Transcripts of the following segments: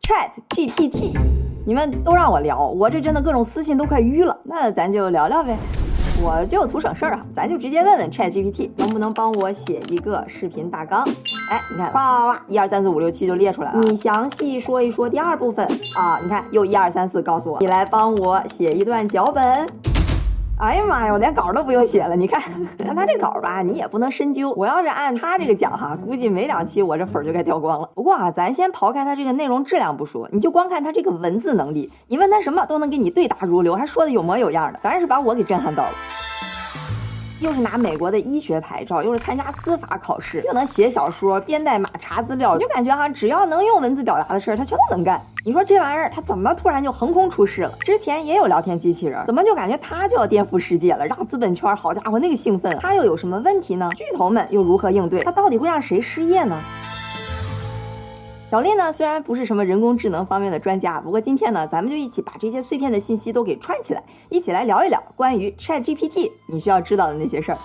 ChatGPT， 你们都让我聊，我这真的各种私信都快淤了，那咱就聊聊呗。我就图省事儿啊，咱就直接问问 ChatGPT 能不能帮我写一个视频大纲。哎，你看，哗，1、2、3、4、5、6、7就列出来了。你详细说一说第二部分啊，你看又1、2、3、4告诉我，你来帮我写一段脚本。哎呀妈呀，我连稿都不用写了。你看，但他这稿吧，你也不能深究。我要是按他这个讲哈，估计没2期我这粉就该掉光了。不过啊，咱先抛开他这个内容质量不说，你就光看他这个文字能力，你问他什么都能给你对答如流，还说的有模有样的，反正是把我给震撼到了。又是拿美国的医学牌照，又是参加司法考试，又能写小说、编代码、查资料，就感觉哈，只要能用文字表达的事儿，他全都能干。你说这玩意儿，他怎么突然就横空出世了？之前也有聊天机器人，怎么就感觉他就要颠覆世界了，让资本圈好家伙那个兴奋？他又有什么问题呢？巨头们又如何应对？他到底会让谁失业呢？小丽呢，虽然不是什么人工智能方面的专家，不过今天呢，咱们就一起把这些碎片的信息都给串起来，一起来聊一聊关于 ChatGPT 你需要知道的那些事儿。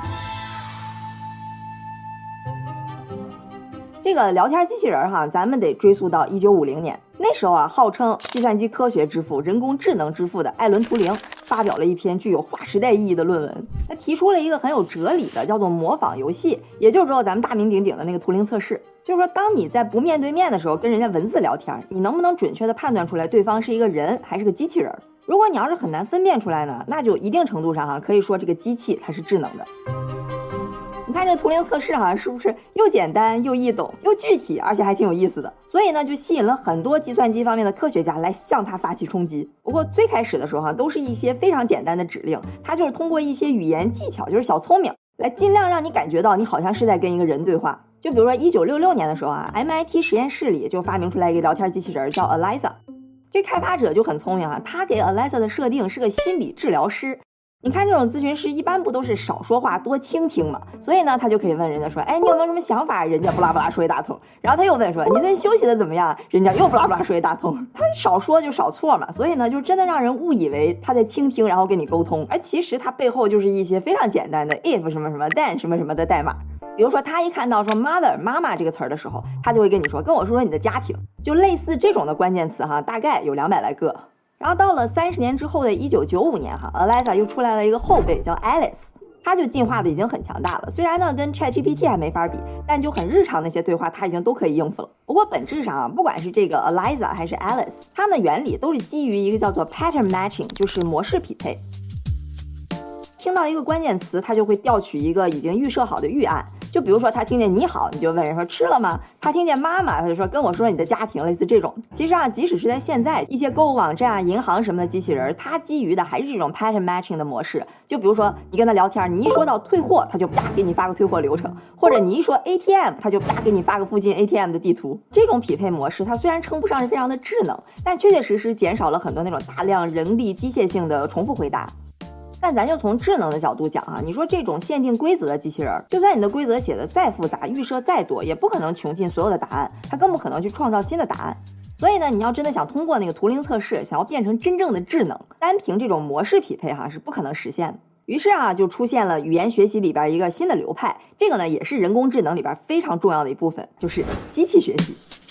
这个聊天机器人哈，咱们得追溯到1950年，那时候啊，号称计算机科学之父、人工智能之父的艾伦·图灵发表了一篇具有划时代意义的论文，他提出了一个很有哲理的叫做模仿游戏，也就是说咱们大名鼎鼎的那个图灵测试。就是说，当你在不面对面的时候跟人家文字聊天，你能不能准确的判断出来对方是一个人还是个机器人？如果你要是很难分辨出来呢，那就一定程度上可以说这个机器它是智能的。你看这图灵测试是不是又简单又易懂又具体，而且还挺有意思的？所以呢，就吸引了很多计算机方面的科学家来向它发起冲击。不过最开始的时候都是一些非常简单的指令，它就是通过一些语言技巧，就是小聪明，来尽量让你感觉到你好像是在跟一个人对话。就比如说1966年的时候MIT 实验室里就发明出来一个聊天机器人叫 Eliza。 这开发者就很聪明他给 Eliza 的设定是个心理治疗师。你看这种咨询师一般不都是少说话多倾听嘛，所以呢他就可以问人家说，哎，你有没有什么想法？人家不拉不拉说一大通。然后他又问说，你最近休息的怎么样？人家又不拉不拉说一大通。他少说就少错嘛，所以呢就真的让人误以为他在倾听，然后跟你沟通，而其实他背后就是一些非常简单的 if 什么什么 then 什么什么的代码。比如说他一看到说 mother 妈妈这个词儿的时候，他就会跟你说，跟我说说你的家庭，就类似这种的关键词大概有200来个。然后到了30年之后的1995年Eliza 又出来了一个后辈叫 Alice， 他就进化的已经很强大了，虽然呢跟 ChatGPT 还没法比，但就很日常那些对话他已经都可以应付了。不过本质上不管是这个 Eliza 还是 Alice， 它们的原理都是基于一个叫做 pattern matching， 就是模式匹配。听到一个关键词，它就会调取一个已经预设好的预案。就比如说他听见你好，你就问人说吃了吗？他听见妈妈，他就说跟我说你的家庭，类似这种。其实即使是在现在一些购物网站银行什么的机器人，它基于的还是这种 pattern matching 的模式。就比如说你跟他聊天，你一说到退货，他就啪给你发个退货流程，或者你一说 ATM， 他就啪给你发个附近 ATM 的地图。这种匹配模式它虽然称不上是非常的智能，但确确实实减少了很多那种大量人力机械性的重复回答。但咱就从智能的角度讲你说这种限定规则的机器人，就算你的规则写的再复杂，预设再多，也不可能穷尽所有的答案，它更不可能去创造新的答案。所以呢，你要真的想通过那个图灵测试，想要变成真正的智能，单凭这种模式匹配是不可能实现的。于是就出现了语言学习里边一个新的流派，这个呢也是人工智能里边非常重要的一部分，就是机器学习。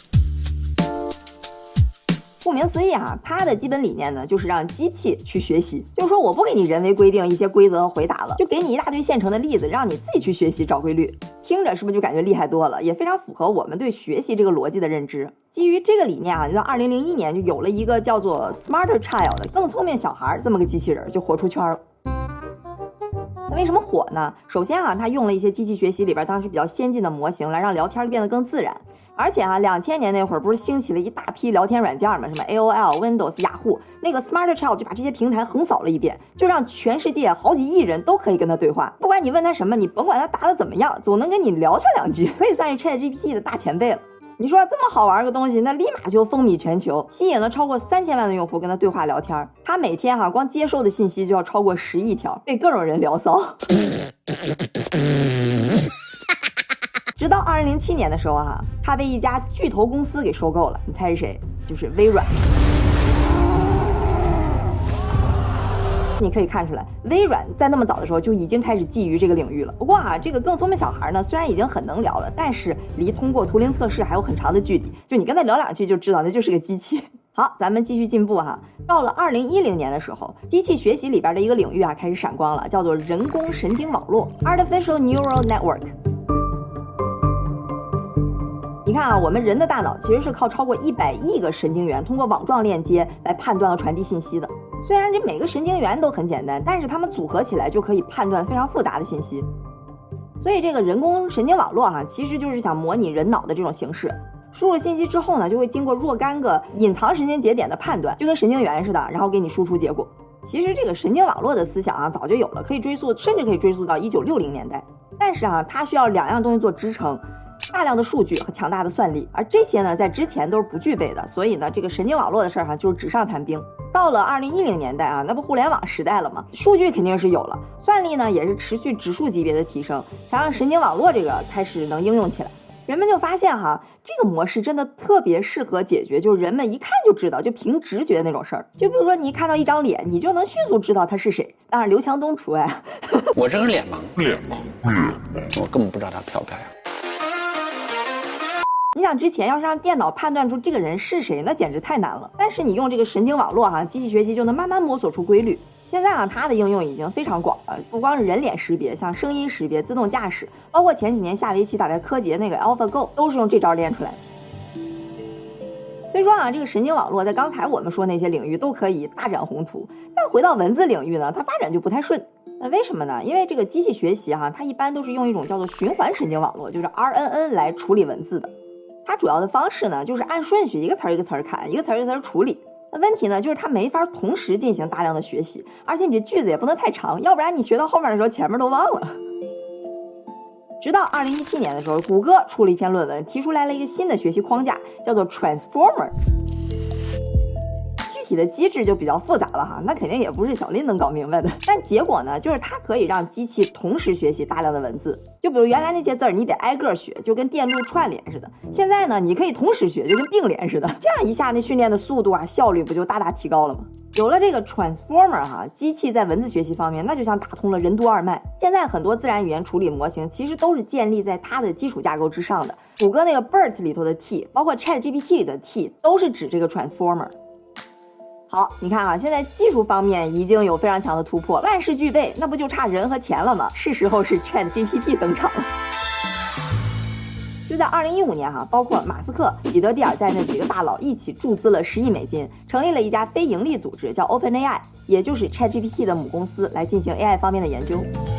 顾名思义它的基本理念呢，就是让机器去学习，就是说我不给你人为规定一些规则和回答了，就给你一大堆现成的例子，让你自己去学习找规律。听着是不是就感觉厉害多了，也非常符合我们对学习这个逻辑的认知。基于这个理念就到2001年就有了一个叫做 Smarter Child 的更聪明小孩这么个机器人，就火出圈了。那为什么火呢？首先它用了一些机器学习里边当时比较先进的模型，来让聊天变得更自然。而且2000年那会儿不是兴起了一大批聊天软件吗？什么 AOL、Windows、雅虎，那个 Smarter Child 就把这些平台横扫了一遍，就让全世界好几亿人都可以跟他对话。不管你问他什么，你甭管他答的怎么样，总能跟你聊上2句，可以算是 ChatGPT 的大前辈了。你说这么好玩个东西，那立马就风靡全球，吸引了超过3000万的用户跟他对话聊天。他每天光接收的信息就要超过10亿条，被各种人聊骚。直到2007年的时候他被一家巨头公司给收购了，你猜是谁？就是微软。 你可以看出来，微软在那么早的时候就已经开始觊觎这个领域了。不过啊，这个更聪明小孩呢，虽然已经很能聊了，但是离通过图灵测试还有很长的距离。就你跟他聊两句就知道，那就是个机器。好，咱们继续进步哈。到了2010年的时候，机器学习里边的一个领域啊开始闪光了，叫做人工神经网络 （Artificial Neural Network）。你看啊，我们人的大脑其实是靠超过100亿个神经元通过网状链接来判断和传递信息的。虽然这每个神经元都很简单，但是它们组合起来就可以判断非常复杂的信息。所以这个人工神经网络哈，其实就是想模拟人脑的这种形式。输入信息之后呢，就会经过若干个隐藏神经节点的判断，就跟神经元似的，然后给你输出结果。其实这个神经网络的思想啊早就有了，可以追溯，甚至可以追溯到1960年代。但是啊，它需要2样东西做支撑。大量的数据和强大的算力，而这些呢在之前都是不具备的，所以呢这个神经网络的事儿哈就是纸上谈兵。到了2010年代啊，那不互联网时代了吗？数据肯定是有了，算力呢也是持续指数级别的提升，才让神经网络这个开始能应用起来。人们就发现哈，这个模式真的特别适合解决就是人们一看就知道，就凭直觉那种事儿。就比如说你一看到一张脸，你就能迅速知道他是谁，当然刘强东除外。 我这是脸盲，我根本不知道他漂不漂亮。 你想之前要是让电脑判断出这个人是谁，那简直太难了。但是你用这个神经网络机器学习就能慢慢摸索出规律。现在啊，它的应用已经非常广了，不光是人脸识别，像声音识别、自动驾驶，包括前几年下围棋打败柯洁那个 AlphaGo， 都是用这招练出来的。所以说啊，这个神经网络在刚才我们说那些领域都可以大展宏图，但回到文字领域呢，它发展就不太顺。那为什么呢？因为这个机器学习它一般都是用一种叫做循环神经网络，就是 RNN 来处理文字的。它主要的方式呢，就是按顺序一个词儿一个词儿看，一个词儿一个词儿处理。那问题呢，就是它没法同时进行大量的学习，而且你这句子也不能太长，要不然你学到后面的时候前面都忘了。直到2017年的时候，谷歌出了一篇论文，提出来了一个新的学习框架，叫做 Transformer。具体的机制就比较复杂了哈，那肯定也不是小林能搞明白的。但结果呢，就是它可以让机器同时学习大量的文字。就比如原来那些字儿你得挨个学，就跟电路串联似的。现在呢，你可以同时学，就跟并联似的。这样一下，那训练的速度效率不就大大提高了吗？有了这个 Transformer 机器在文字学习方面，那就像打通了任督二脉。现在很多自然语言处理模型其实都是建立在它的基础架构之上的。谷歌那个 BERT 里头的 T， 包括 ChatGPT 里的 T， 都是指这个 Transformer。好，你看现在技术方面已经有非常强的突破，万事俱备，那不就差人和钱了吗？是时候是 ChatGPT 登场了。就在2015年包括马斯克、彼得蒂尔在内几个大佬一起注资了10亿美金，成立了一家非盈利组织，叫 OpenAI， 也就是 ChatGPT 的母公司，来进行 AI 方面的研究。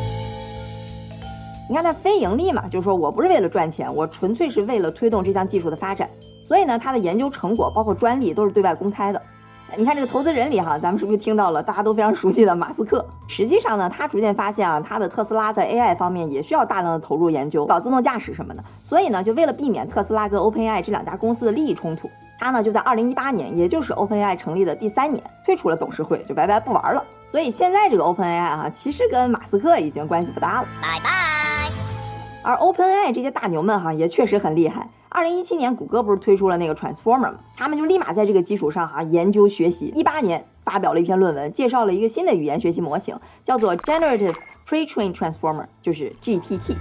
你看它非盈利嘛，就是说我不是为了赚钱，我纯粹是为了推动这项技术的发展，所以呢，它的研究成果包括专利都是对外公开的。你看这个投资人里咱们是不是听到了大家都非常熟悉的马斯克？实际上呢，他逐渐发现他的特斯拉在 AI 方面也需要大量的投入研究，搞自动驾驶什么的。所以呢，就为了避免特斯拉跟 OpenAI 这2家公司的利益冲突，他呢就在2018年，也就是 OpenAI 成立的第3年，退出了董事会，就拜拜不玩了。所以现在这个 OpenAI 其实跟马斯克已经关系不大了，拜拜。而 OpenAI 这些大牛们也确实很厉害。2017年谷歌不是推出了那个 Transformer 吗？他们就立马在这个基础上研究学习。18年发表了一篇论文，介绍了一个新的语言学习模型，叫做 Generative Pre-trained Transformer， 就是 GPT。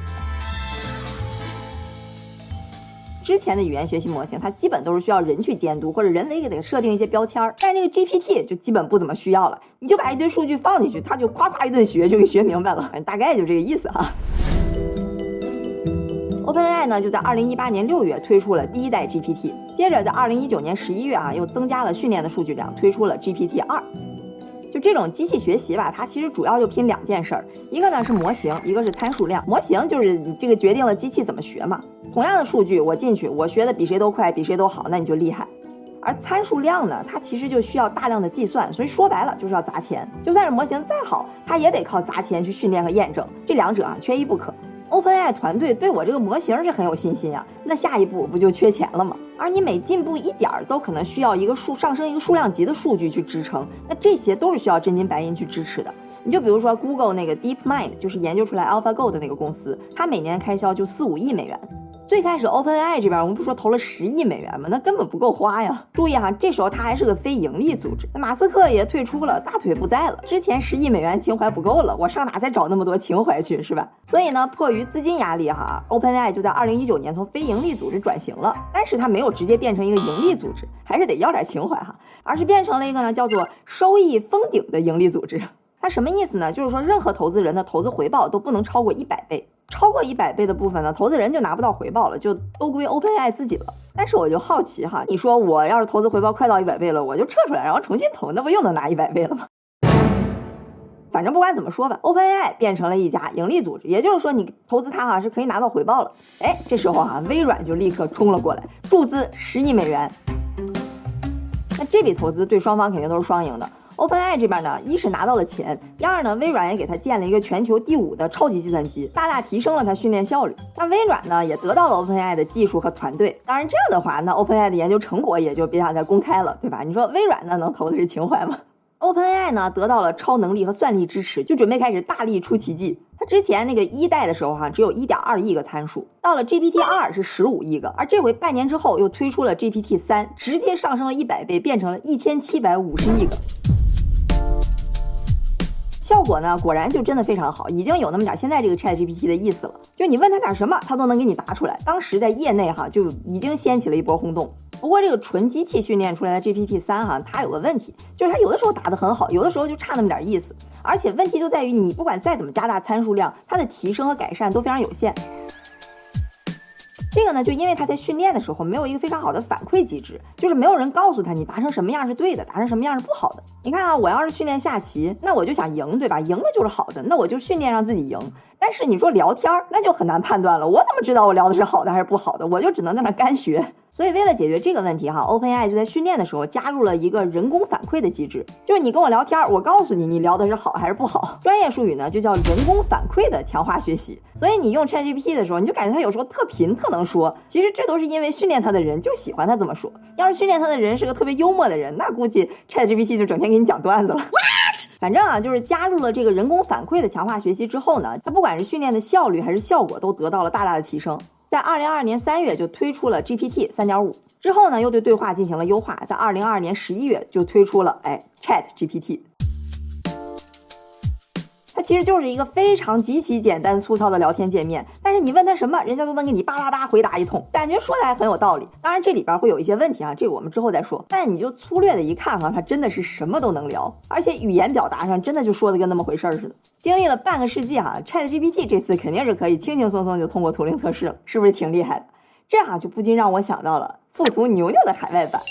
之前的语言学习模型它基本都是需要人去监督，或者人为给它设定一些标签，但这个 GPT 就基本不怎么需要了，你就把一堆数据放进去，它就夸夸一顿学，就给学明白了，大概就这个意思OpenAI 呢就在2018年6月推出了第1代 GPT， 接着在2019年11月又增加了训练的数据量，推出了 GPT-2。就这种机器学习吧，它其实主要就拼2件事儿，一个呢是模型，一个是参数量。模型就是你这个决定了机器怎么学嘛，同样的数据我进去，我学的比谁都快，比谁都好，那你就厉害。而参数量呢，它其实就需要大量的计算，所以说白了就是要砸钱。就算是模型再好，它也得靠砸钱去训练和验证，这2者缺一不可。OpenAI 团队对我这个模型是很有信心那下一步不就缺钱了吗？而你每进步一点都可能需要上升一个数量级的数据去支撑，那这些都是需要真金白银去支持的。你就比如说 Google 那个 DeepMind， 就是研究出来 AlphaGo 的那个公司，它每年开销就4-5亿美元。 最开始 OpenAI 这边我们不说投了10亿美元吗？那根本不够花呀。注意哈，这时候它还是个非盈利组织，马斯克也退出了，大腿不在了。之前10亿美元情怀不够了，我上哪再找那么多情怀去，是吧？所以呢，迫于资金压力哈 ，OpenAI 就在2019年从非盈利组织转型了，但是它没有直接变成一个盈利组织，还是得要点情怀哈，而是变成了一个呢叫做收益封顶的盈利组织。它什么意思呢？就是说任何投资人的投资回报都不能超过100倍。超过100倍的部分呢，投资人就拿不到回报了，就都归 OpenAI 自己了。但是我就好奇哈，你说我要是投资回报快到100倍了，我就撤出来，然后重新投，那不又能拿100倍了吗？反正不管怎么说吧 ，OpenAI 变成了一家盈利组织，也就是说你投资它是可以拿到回报了。哎，这时候微软就立刻冲了过来，注资10亿美元。那这笔投资对双方肯定都是双赢的。OpenAI 这边呢，一是拿到了钱，第二呢，微软也给它建了一个全球第5的超级计算机，大大提升了它训练效率。那微软呢，也得到了 OpenAI 的技术和团队。当然这样的话，那 OpenAI 的研究成果也就别想再公开了，对吧？你说微软呢，能投的是情怀吗？OpenAI 呢得到了超能力和算力支持，就准备开始大力出奇迹。它之前那个1代的时候只有1.2亿个参数，到了 GPT-2 是15亿个，而这回半年之后又推出了 GPT-3，直接上升了100倍，变成了1750亿个。效果呢，果然就真的非常好，已经有那么点现在这个 ChatGPT 的意思了。就你问它点什么，它都能给你答出来。当时在业内就已经掀起了一波轰动。不过这个纯机器训练出来的 GPT-3它有个问题，就是它有的时候答得很好，有的时候就差那么点意思。而且问题就在于你不管再怎么加大参数量，它的提升和改善都非常有限。这个呢，就因为它在训练的时候没有一个非常好的反馈机制，就是没有人告诉他你答成什么样是对的，答成什么样是不好的。你看我要是训练下棋，那我就想赢，对吧？赢了就是好的，那我就训练让自己赢。但是你说聊天，那就很难判断了，我怎么知道我聊的是好的还是不好的？我就只能在那干学。所以为了解决这个问题OpenAI 就在训练的时候加入了一个人工反馈的机制，就是你跟我聊天，我告诉你聊的是好还是不好。专业术语呢就叫人工反馈的强化学习。所以你用 ChatGPT 的时候，你就感觉它有时候特贫特能说，其实这都是因为训练它的人就喜欢它这么说。要是训练它的人是个特别幽默的人，那估计 ChatGPT 就整天给你讲段子了。反正就是加入了这个人工反馈的强化学习之后呢，它不管是训练的效率还是效果都得到了大大的提升。在2022年3月就推出了 GPT 3.5， 之后呢又对对话进行了优化，在2022年11月就推出了ChatGPT。它其实就是一个非常极其简单粗糙的聊天界面，但是你问它什么，人家都能给你巴拉巴回答一通，感觉说的还很有道理。当然这里边会有一些问题这个我们之后再说。但你就粗略的一看它真的是什么都能聊，而且语言表达上真的就说的跟那么回事似的。经历了半个世纪ChatGPT 这次肯定是可以轻轻松松就通过图灵测试了，是不是挺厉害的？这就不禁让我想到了富途牛牛的海外版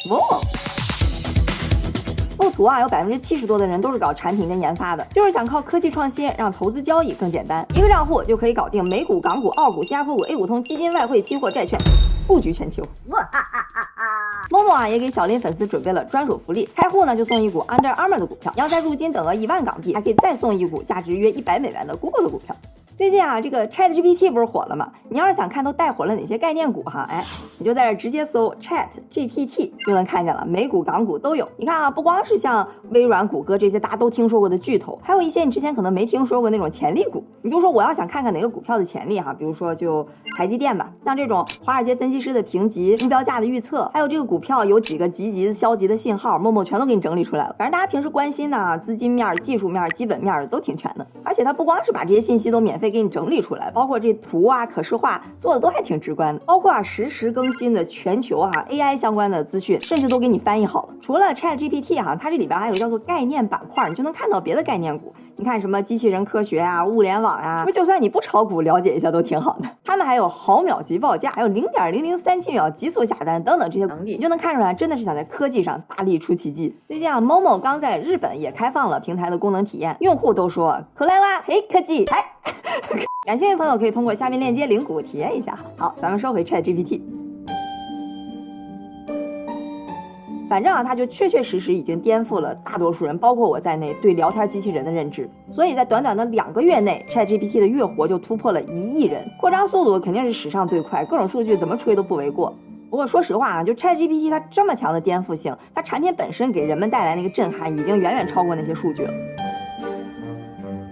富途有70%多的人都是搞产品跟研发的，就是想靠科技创新让投资交易更简单，一个账户就可以搞定美股、港股、澳股、新加坡股、A 股通、基金、外汇、期货、债券，布局全球。Momo也给小林粉丝准备了专属福利，开户呢就送一股 Under Armour 的股票，你要再入金等额1万港币，还可以再送一股价值约100美元的 Google 的股票。最近这个 ChatGPT 不是火了吗？你要是想看都带火了哪些概念股你就在这直接搜 ChatGPT 就能看见了，美股、港股都有。你看不光是像微软、谷歌这些大家都听说过的巨头，还有一些你之前可能没听说过那种潜力股。你就说我要想看看哪个股票的潜力比如说就台积电吧，像这种华尔街分析师的评级、目标价的预测，还有这个股票有几个积极消极的信号，Momo全都给你整理出来了。反正大家平时关心的资金面、技术面、基本面都挺全的。而且它不光是把这些信息都免费给你整理出来，包括这图可视化做的都还挺直观的，包括实时更新的全球AI 相关的资讯，甚至都给你翻译好了。除了 ChatGPT 它这里边还有叫做概念板块，你就能看到别的概念股。你看什么机器人科学物联网就算你不炒股，了解一下都挺好的。他们还有毫秒级报价，还有0.0037秒极速下单等等这些能力，你就能看出来真的是想在科技上大力出奇迹。最近Momo 刚在日本也开放了平台的功能体验，用户都说可来哇嘿科技感兴趣的朋友可以通过下面链接领股体验一下。好，咱们说回 ChatGPT。反正它就确实已经颠覆了大多数人，包括我在内对聊天机器人的认知。所以在短短的2个月内 ，ChatGPT 的月活就突破了1亿人，扩张速度肯定是史上最快，各种数据怎么吹都不为过。不过说实话就 ChatGPT 它这么强的颠覆性，它产品本身给人们带来那个震撼已经远远超过那些数据了。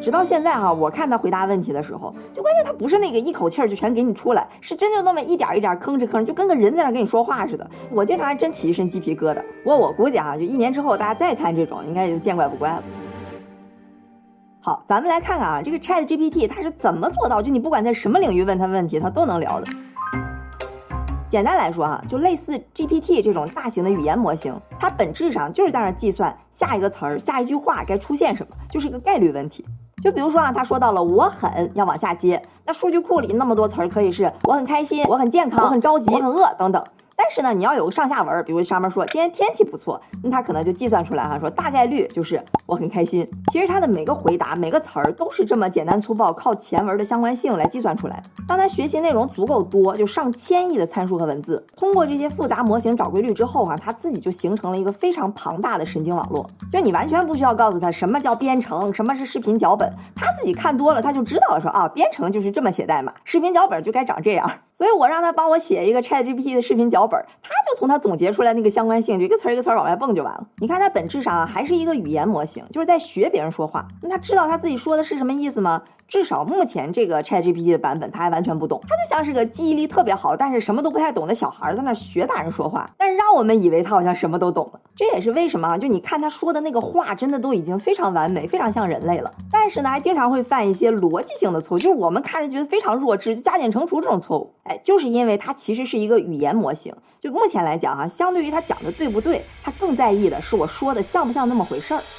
直到现在哈，我看他回答问题的时候，就关键他不是那个一口气就全给你出来，是真就那么一点一点吭哧吭哧，就跟个人在那跟你说话似的。我经常还真起一身鸡皮疙瘩。不过我估计哈，就1年之后大家再看这种，应该也就见怪不怪了。好，咱们来看看啊，这个 ChatGPT 它是怎么做到，就你不管在什么领域问它问题，它都能聊的。简单来说哈，就类似 GPT 这种大型的语言模型，它本质上就是在那计算下一个词儿、下一句话该出现什么，就是个概率问题。就比如说啊，他说到了我很要往下接，那数据库里那么多词儿可以是我很开心、我很健康、我很着急、我很饿等等。但是呢，你要有个上下文，比如上面说今天天气不错，那他可能就计算出来哈，说大概率就是我很开心。其实他的每个回答、每个词儿都是这么简单粗暴，靠前文的相关性来计算出来的。当他学习内容足够多，就上千亿的参数和文字，通过这些复杂模型找规律之后啊，他自己就形成了一个非常庞大的神经网络。就你完全不需要告诉他什么叫编程，什么是视频脚本，他自己看多了他就知道了说啊，编程就是这么写代码，视频脚本就该长这样。所以我让他帮我写一个 ChatGPT 的视频脚本，他就从他总结出来那个相关性，就一个词儿一个词儿往外蹦就完了。你看它本质上啊还是一个语言模型，就是在学别人说话。那他知道他自己说的是什么意思吗？至少目前这个 ChatGPT 的版本他还完全不懂，他就像是个记忆力特别好但是什么都不太懂的小孩在那学大人说话，但是让我们以为他好像什么都懂了。这也是为什么就你看他说的那个话真的都已经非常完美，非常像人类了，但是呢还经常会犯一些逻辑性的错误，就是我们看着觉得非常弱智，就加减乘除这种错误。就是因为它其实是一个语言模型，就目前来讲哈，相对于他讲的对不对，他更在意的是我说的像不像那么回事儿。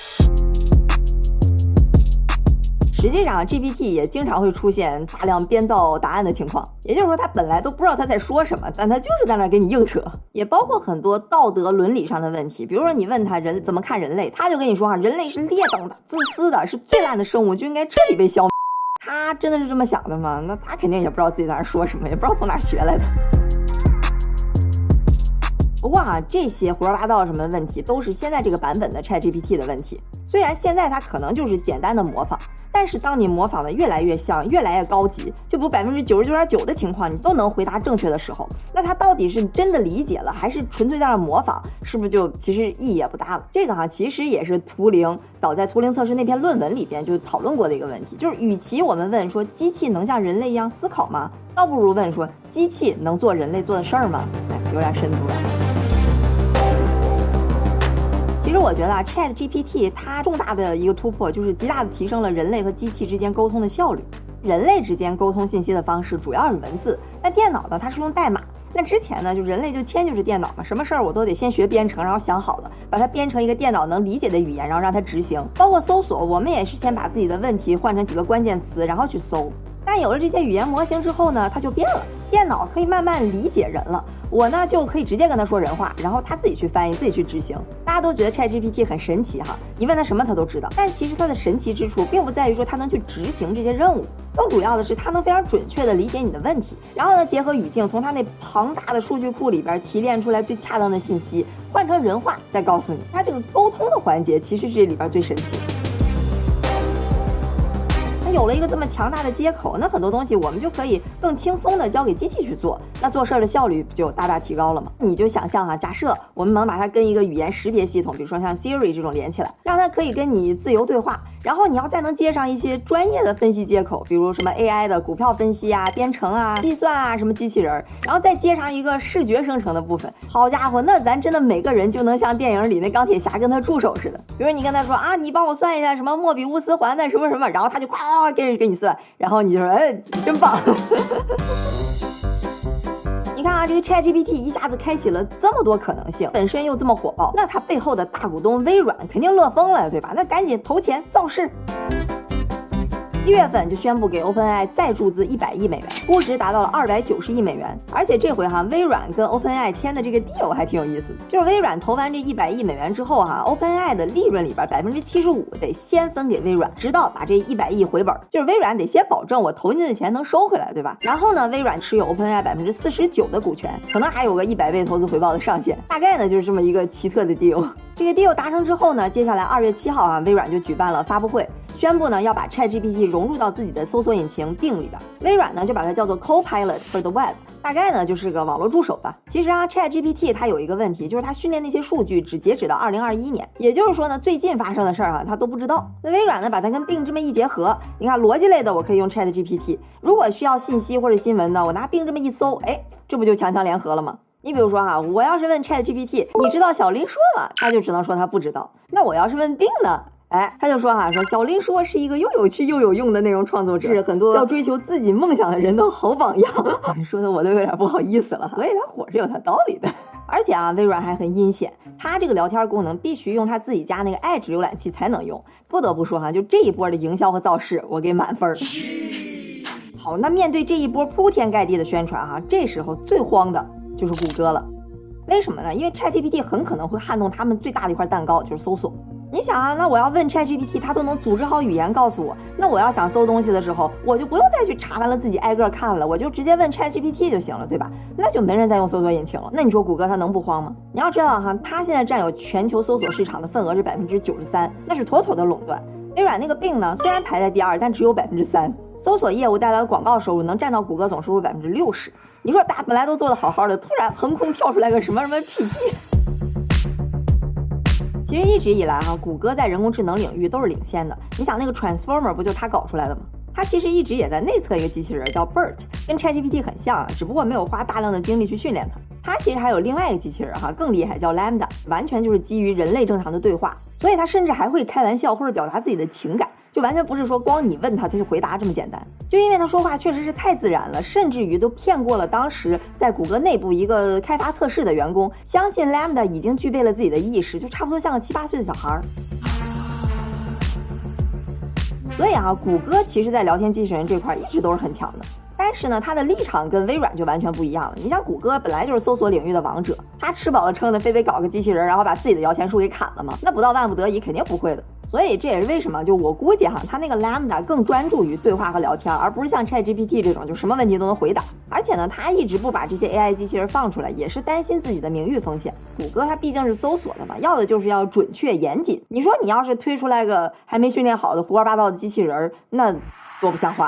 实际上 GPT 也经常会出现大量编造答案的情况，也就是说他本来都不知道他在说什么，但他就是在那给你硬扯。也包括很多道德伦理上的问题，比如说你问他人怎么看人类，他就跟你说啊，人类是劣等的、自私的，是最烂的生物，就应该彻底被消灭。他真的是这么想的吗？那他肯定也不知道自己在那说什么，也不知道从哪学来的。不过啊，这些胡说八道什么的问题都是现在这个版本的 ChatGPT 的问题。虽然现在它可能就是简单的模仿，但是当你模仿的越来越像，越来越高级，就比如 99.9% 的情况你都能回答正确的时候，那它到底是真的理解了，还是纯粹在那模仿，是不是就其实意义也不大了？这个哈其实也是图灵早在图灵测试那篇论文里边就讨论过的一个问题，就是与其我们问说机器能像人类一样思考吗，倒不如问说机器能做人类做的事儿吗？有点深度了。其实我觉得啊 ChatGPT 它重大的一个突破就是极大的提升了人类和机器之间沟通的效率。人类之间沟通信息的方式主要是文字，那电脑呢它是用代码。那之前呢就人类就迁就是电脑嘛，什么事儿我都得先学编程，然后想好了把它编成一个电脑能理解的语言，然后让它执行。包括搜索，我们也是先把自己的问题换成几个关键词，然后去搜。但有了这些语言模型之后呢，它就变了，电脑可以慢慢理解人了，我呢就可以直接跟他说人话，然后他自己去翻译，自己去执行。大家都觉得 ChatGPT 很神奇哈，你问他什么他都知道，但其实它的神奇之处并不在于说它能去执行这些任务，更主要的是它能非常准确的理解你的问题，然后呢结合语境，从它那庞大的数据库里边提炼出来最恰当的信息，换成人话再告诉你。它这个沟通的环节其实是这里边最神奇的。有了一个这么强大的接口，那很多东西我们就可以更轻松的交给机器去做，那做事的效率不就大大提高了吗？你就想象哈，假设我们能把它跟一个语言识别系统，比如说像 Siri 这种连起来，让它可以跟你自由对话，然后你要再能接上一些专业的分析接口，比如什么 AI 的股票分析啊、编程啊、计算啊、什么机器人，然后再接上一个视觉生成的部分，好家伙，那咱真的每个人就能像电影里那钢铁侠跟他助手似的。比如你跟他说啊，你帮我算一下什么莫比乌斯环的什么什么，然后他就夸给你算，然后你就说哎，真棒。你看啊，这个 ChatGPT 一下子开启了这么多可能性，本身又这么火爆，那它背后的大股东微软肯定乐疯了，对吧？那赶紧投钱造势。1月份就宣布给 OpenAI 再注资100亿美元，估值达到了290亿美元。而且这回哈，微软跟 OpenAI 签的这个 deal 还挺有意思的，就是微软投完这100亿美元之后哈 ，OpenAI 的利润里边75%得先分给微软，直到把这100亿回本，就是微软得先保证我投进去的钱能收回来，对吧？然后呢，微软持有 OpenAI 49%的股权，可能还有个100倍投资回报的上限，大概呢就是这么一个奇特的 deal。这个 deal 达成之后呢，接下来2月7号啊，微软就举办了发布会，宣宣布呢要把 ChatGPT 融入到自己的搜索引擎 Bing 里边。微软呢就把它叫做 Copilot for the Web， 大概呢就是个网络助手吧。其实啊 ChatGPT 它有一个问题，就是它训练那些数据只截止到2021年，也就是说呢最近发生的事儿啊它都不知道。那微软呢把它跟 Bing 这么一结合，你看逻辑类的我可以用 ChatGPT， 如果需要信息或者新闻呢，我拿 Bing 这么一搜，哎，这不就强强联合了吗？你比如说哈，我要是问 ChatGPT 你知道小林说吗？他就只能说他不知道。那我要是问 Bing 呢？哎，他就说说小林说是一个又有趣又有用的内容创作者，是很多要追求自己梦想的人的好榜样。说的我都有点不好意思了，所以他火是有他道理的。而且啊，微软还很阴险，它这个聊天功能必须用它自己家那个 Edge 浏览器才能用。不得不说哈，就这一波的营销和造势，我给满分。好，那面对这一波铺天盖地的宣传哈，这时候最慌的就是谷歌了。为什么呢？因为 ChatGPT 很可能会撼动他们最大的一块蛋糕，就是搜索。你想啊，那我要问 ChatGPT， 它都能组织好语言告诉我，那我要想搜东西的时候，我就不用再去查完了自己挨个看了，我就直接问 ChatGPT 就行了，对吧？那就没人再用搜索引擎了。那你说谷歌它能不慌吗？你要知道哈，它现在占有全球搜索市场的份额是93%，那是妥妥的垄断。微软那个 Bing 呢，虽然排在第2，但只有3%。搜索业务带来的广告收入能占到谷歌总收入60%。你说大家本来都做得好好的，突然横空跳出来个什么 PT。其实一直以来哈，谷歌在人工智能领域都是领先的。你想那个 Transformer 不就它搞出来的吗？它其实一直也在内测一个机器人叫 BERT， 跟 ChatGPT 很像，只不过没有花大量的精力去训练它。它其实还有另外一个机器人哈，更厉害，叫 Lambda， 完全就是基于人类正常的对话，所以它甚至还会开玩笑或者表达自己的情感，就完全不是说光你问它就回答这么简单。就因为它说话确实是太自然了，甚至于都骗过了当时在谷歌内部一个开发测试的员工，相信 Lambda 已经具备了自己的意识，就差不多像个7、8岁的小孩。所以啊，谷歌其实在聊天机器人这块一直都是很强的。但是呢，它的立场跟微软就完全不一样了。你像谷歌本来就是搜索领域的王者，它吃饱了撑的非得搞个机器人，然后把自己的摇钱树给砍了吗？那不到万不得已肯定不会的。所以这也是为什么就我估计哈，它那个 Lambda 更专注于对话和聊天，而不是像 ChatGPT 这种就什么问题都能回答。而且呢，它一直不把这些 AI 机器人放出来，也是担心自己的名誉风险。谷歌它毕竟是搜索的嘛，要的就是要准确严谨。你说你要是推出来个还没训练好的胡说八道的机器人，那多不像话。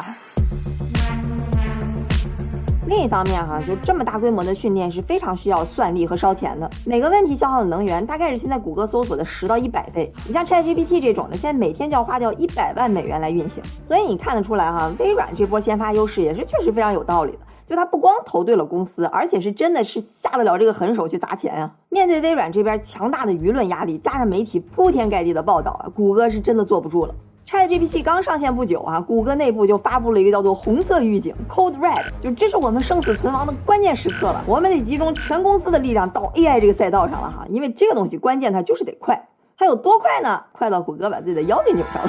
另一方面哈，就这么大规模的训练是非常需要算力和烧钱的，每个问题消耗的能源大概是现在谷歌搜索的10到100倍。你像 ChatGPT 这种的，现在每天就要花掉100万美元来运行，所以你看得出来哈，微软这波先发优势也是确实非常有道理的。就他不光投对了公司，而且是真的是下得了这个狠手去砸钱啊。面对微软这边强大的舆论压力，加上媒体铺天盖地的报道啊，谷歌是真的坐不住了。ChatGPT 刚上线不久啊，谷歌内部就发布了一个叫做红色预警 Code Red， 就这是我们生死存亡的关键时刻了，我们得集中全公司的力量到 AI 这个赛道上了哈，因为这个东西关键它就是得快，它有多快呢？快到谷歌把自己的腰给扭着了。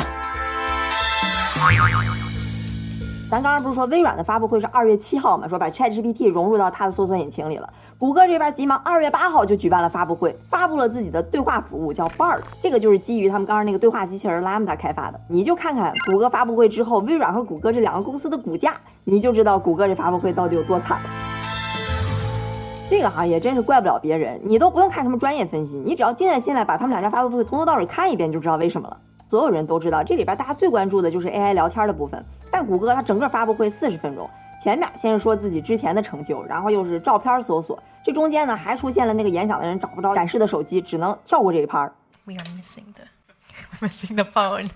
咱刚刚不是说微软的发布会是2月7号嘛，说把 ChatGPT 融入到它的搜索引擎里了。谷歌这边急忙2月8号就举办了发布会，发布了自己的对话服务叫 BARD， 这个就是基于他们刚刚那个对话机器人 Lambda 开发的。你就看看谷歌发布会之后，微软和谷歌这两个公司的股价，你就知道谷歌这发布会到底有多惨了。这个也真是怪不了别人，你都不用看什么专业分析，你只要静下心来把他们两家发布会从头到尾看一遍就知道为什么了。所有人都知道这里边大家最关注的就是 AI 聊天的部分，但谷歌它整个发布会40分钟，前面先是说自己之前的成就，然后又是照片搜索，这中间呢还出现了那个演讲的人找不着展示的手机，只能跳过这一趴。 We are missing the phone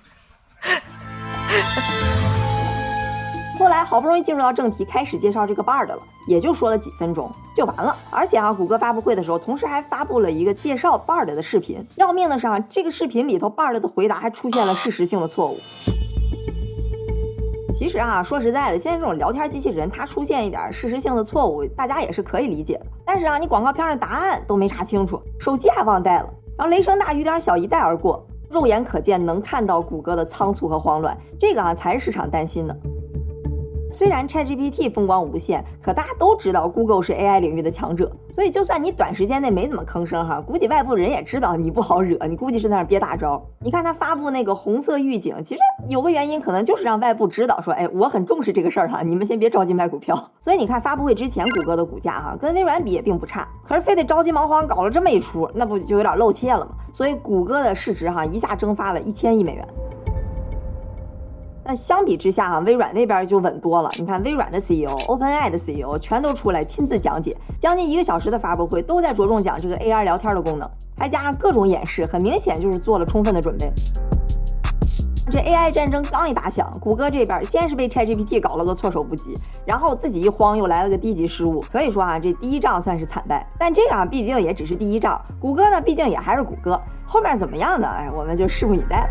后来好不容易进入到正题，开始介绍这个 BARD 了，也就说了几分钟就完了。而且谷歌发布会的时候，同时还发布了一个介绍 BARD 的视频。要命的是这个视频里头 BARD 的回答还出现了事实性的错误。其实说实在的，现在这种聊天机器人它出现一点事实性的错误，大家也是可以理解的。但是你广告片的答案都没查清楚，手机还忘带了，然后雷声大雨点小一带而过，肉眼可见能看到谷歌的仓促和慌乱，这个才是市场担心的。虽然 ChatGPT 风光无限，可大家都知道 Google 是 AI 领域的强者，所以就算你短时间内没怎么吭声估计外部人也知道你不好惹，你估计是在那憋大招。你看他发布那个红色预警，其实有个原因，可能就是让外部知道说，我很重视这个事儿你们先别着急买股票。所以你看发布会之前谷歌的股价跟微软比也并不差，可是非得着急忙慌搞了这么一出，那不就有点露怯了吗？所以谷歌的市值一下蒸发了1000亿美元。 所以谷歌的市值一下蒸发了1000亿美元。 所以谷歌的市值一下蒸发了1000亿美元。 所以谷歌的市值一下蒸发了1000亿美元。 所以谷歌的市值一下蒸发了1000亿美元。 所以谷歌的市值一下蒸发了1000亿美元。 所以谷歌的市值一下蒸发了1000亿美元。 那相比之下微软那边就稳多了。你看微软的 CEO、OpenAI 的 CEO 全都出来亲自讲解，将近1个小时的发布会都在着重讲这个 AR 聊天的功能，还加上各种演示，很明显就是做了充分的准备。这 AI 战争刚一打响，谷歌这边先是被 ChatGPT 搞了个措手不及，然后自己一慌又来了个低级失误，可以说这第一仗算是惨败。但这个毕竟也只是第一仗，谷歌呢毕竟也还是谷歌，后面怎么样呢？我们就拭目以待了。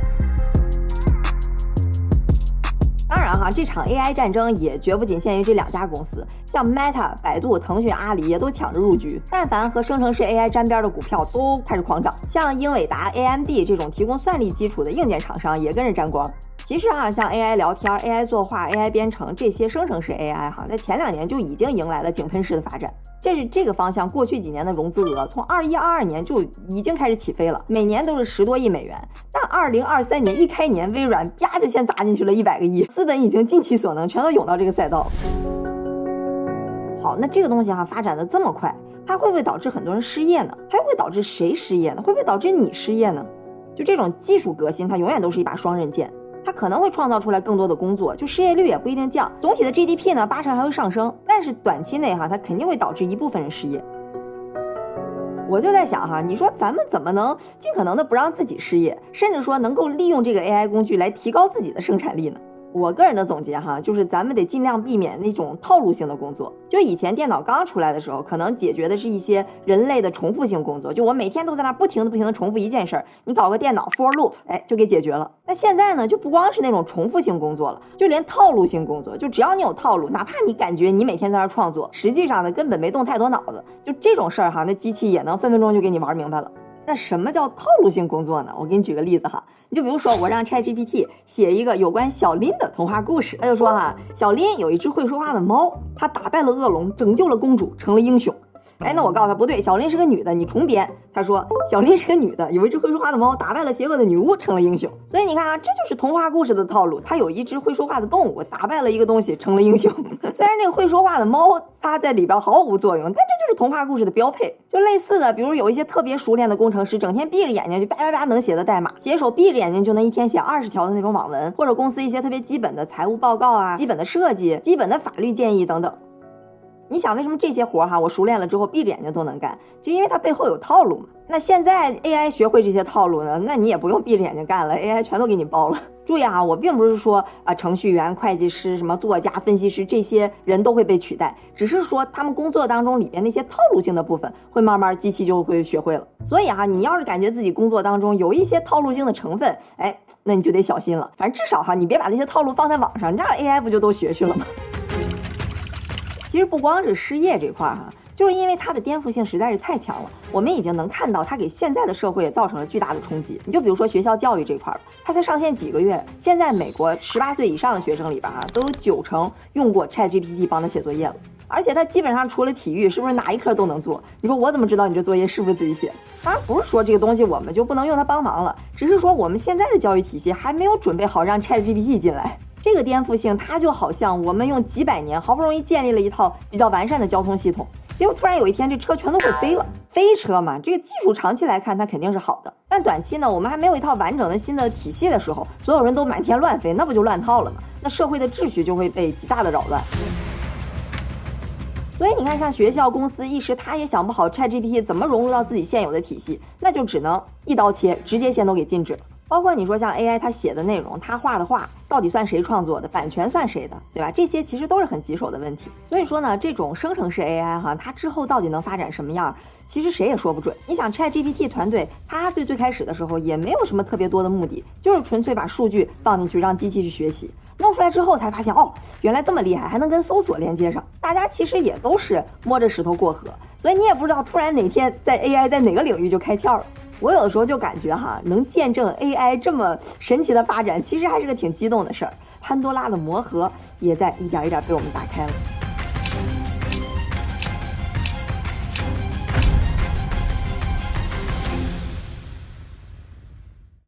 当然这场 AI 战争也绝不仅限于这2家公司，像 Meta、百度、腾讯、阿里也都抢着入局。但凡和生成式 AI 沾边的股票都开始狂涨，像英伟达、AMD 这种提供算力基础的硬件厂商也跟着沾光。其实像 AI 聊天、AI 作画、AI 编程这些生成式 AI 在前2年就已经迎来了井喷式的发展。这个方向过去几年的融资额从21、22年就已经开始起飞了，每年都是10多亿美元。但2023年一开年，微软啪就先砸进去了100个亿，资本已经尽其所能全都涌到这个赛道。好，那这个东西发展的这么快，它会不会导致很多人失业呢？它会导致谁失业呢？会不会导致你失业呢？就这种技术革新，它永远都是一把双刃剑。它可能会创造出来更多的工作，就失业率也不一定降，总体的 GDP 呢80%还会上升，但是短期内它肯定会导致一部分人失业。我就在想你说咱们怎么能尽可能的不让自己失业，甚至说能够利用这个 AI 工具来提高自己的生产力呢？我个人的总结就是咱们得尽量避免那种套路性的工作。就以前电脑刚出来的时候，可能解决的是一些人类的重复性工作，就我每天都在那不停的重复一件事儿，你搞个电脑 for loop， 就给解决了。那现在呢，就不光是那种重复性工作了，就连套路性工作，就只要你有套路，哪怕你感觉你每天在那创作，实际上呢根本没动太多脑子，就这种事儿那机器也能分分钟就给你玩明白了。那什么叫套路性工作呢？我给你举个例子你就比如说我让 ChatGPT 写一个有关小林的童话故事，他就说小林有一只会说话的猫，他打败了恶龙，拯救了公主，成了英雄。那我告诉他不对，小林是个女的，你重编。他说小林是个女的，有一只会说话的猫，打败了邪恶的女巫，成了英雄。所以你看这就是童话故事的套路，它有一只会说话的动物，打败了一个东西，成了英雄。虽然这个会说话的猫它在里边毫无作用，但这就是童话故事的标配。就类似的，比如有一些特别熟练的工程师，整天闭着眼睛就叭叭叭能写的代码，写手闭着眼睛就能一天写20条的那种网文，或者公司一些特别基本的财务报告基本的设计、基本的法律建议等等。你想为什么这些活我熟练了之后闭着眼睛都能干？就因为它背后有套路嘛。那现在 AI 学会这些套路呢，那你也不用闭着眼睛干了， AI 全都给你包了。注意我并不是说程序员、会计师、什么作家、分析师这些人都会被取代，只是说他们工作当中里边那些套路性的部分会慢慢机器就会学会了。所以你要是感觉自己工作当中有一些套路性的成分，那你就得小心了。反正至少你别把那些套路放在网上，这样 AI 不就都学去了吗？其实不光是失业这块就是因为它的颠覆性实在是太强了，我们已经能看到它给现在的社会也造成了巨大的冲击。你就比如说学校教育这块它才上线几个月，现在美国18岁以上的学生里边都有90%用过 ChatGPT 帮他写作业了，而且他基本上除了体育是不是哪一科都能做。你说我怎么知道你这作业是不是自己写？当然不是说这个东西我们就不能用它帮忙了，只是说我们现在的教育体系还没有准备好让 ChatGPT 进来。这个颠覆性它就好像我们用几百年好不容易建立了一套比较完善的交通系统，结果突然有一天这车全都会飞了。飞车嘛，这个技术长期来看它肯定是好的，但短期呢我们还没有一套完整的新的体系的时候，所有人都满天乱飞，那不就乱套了吗？那社会的秩序就会被极大的扰乱。所以你看像学校公司一时他也想不好 ChatGPT 怎么融入到自己现有的体系，那就只能一刀切，直接先都给禁止了。包括你说像 AI 它写的内容，它画的画到底算谁创作的，版权算谁的，对吧？这些其实都是很棘手的问题。所以说呢，这种生成式 AI 它之后到底能发展什么样，其实谁也说不准。你想 ChatGPT 团队它最开始的时候也没有什么特别多的目的，就是纯粹把数据放进去让机器去学习，弄出来之后才发现原来这么厉害，还能跟搜索连接上。大家其实也都是摸着石头过河，所以你也不知道突然哪天在 AI 在哪个领域就开窍了。我有的时候就感觉能见证 AI 这么神奇的发展，其实还是个挺激动的事儿。潘多拉的魔盒也在一点一点被我们打开了。